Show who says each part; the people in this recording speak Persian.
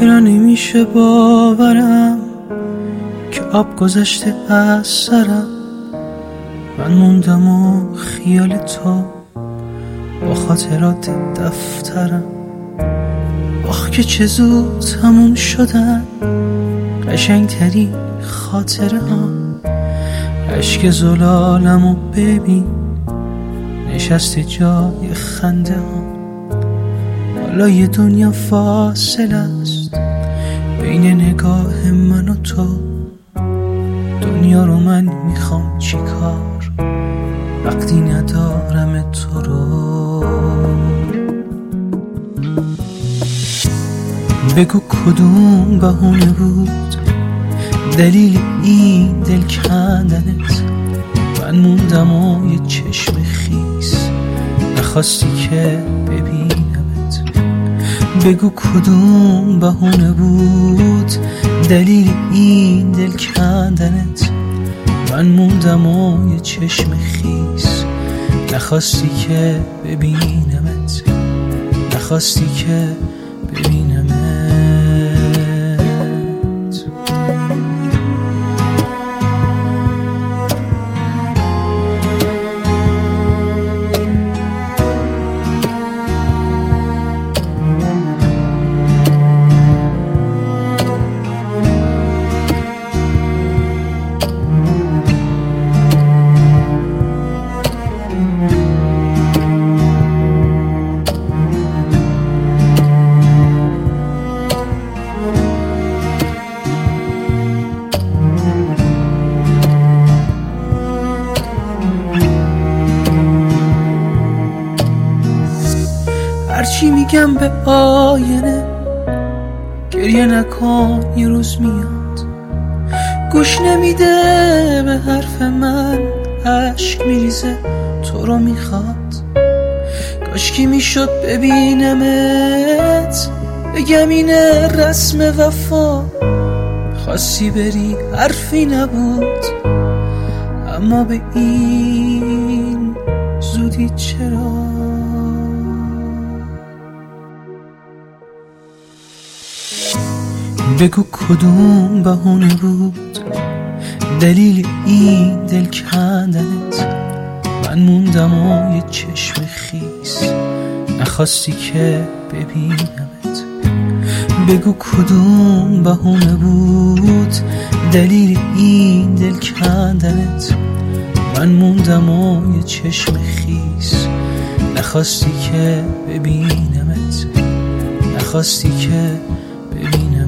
Speaker 1: چرا نمیشه باورم که آب گذشته از سرم، من موندم و خیال تو با خاطرات دفترم. آخ که چه زود تموم شدن قشنگترین خاطره ها، عشق زلالمو ببین نشسته جای خنده ها. حالا یه دنیا فاصله است بین نگاه من و تو، دنیا رو من میخوام چیکار وقتی ندارم تو رو. بگو کدوم بهونه بود دلیل این دل کندنت، من موندم و یه چشم خیس نخواستی که ببینمت. بگو کدوم بهونه بود دلیل این دل کندنت، من موندم و یه چشم خیس نخواستی که ببینمت، نخواستی که ببینمت. هرچی میگم به آینه گریه نکن یه روز میاد، گوش نمیده به حرف من عشق میریزه تو رو میخواد. کاشکی میشد ببینمت بگم اینه رسم وفا، خواستی بری حرفی نبود اما به این زودی چرا. بگو کدوم بهونه بود دلیل این دل کندنت، من موندم و یه چشم خیس نخواستی که ببینمت. بگو کدوم بهونه بود دلیل این دل کندنت، من موندم و یه چشم خیس نخواستی که ببینمت، نخواستی که ببینمت.